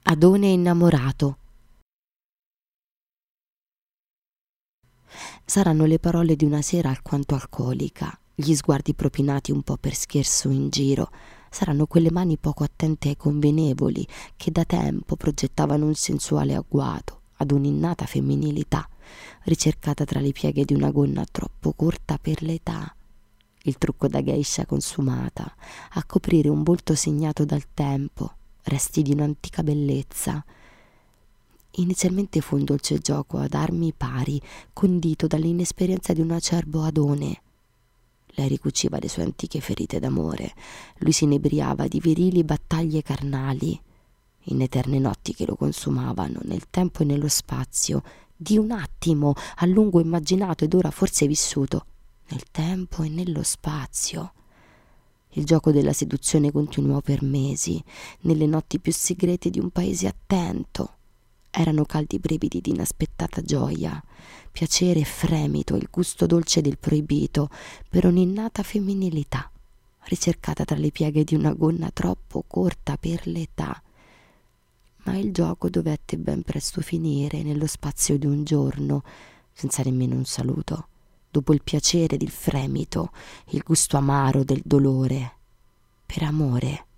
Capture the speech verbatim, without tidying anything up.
Adone innamorato. Saranno le parole di una sera alquanto alcolica, gli sguardi propinati un po' per scherzo in giro, saranno quelle mani poco attente e convenevoli che da tempo progettavano un sensuale agguato ad un'innata femminilità, ricercata tra le pieghe di una gonna troppo corta per l'età. Il trucco da geisha consumata, a coprire un volto segnato dal tempo, resti di un'antica bellezza. Inizialmente fu un dolce gioco ad armi pari, condito dall'inesperienza di un acerbo Adone. Lei ricuciva le sue antiche ferite d'amore, lui si inebriava di virili battaglie carnali, in eterne notti che lo consumavano nel tempo e nello spazio, di un attimo a lungo immaginato ed ora forse vissuto, nel tempo e nello spazio. Il gioco della seduzione continuò per mesi, nelle notti più segrete di un paese attento. Erano caldi brividi di inaspettata gioia, piacere e fremito, il gusto dolce del proibito per un'innata femminilità, ricercata tra le pieghe di una gonna troppo corta per l'età. Ma il gioco dovette ben presto finire nello spazio di un giorno, senza nemmeno un saluto, dopo il piacere del fremito, il gusto amaro del dolore, per amore.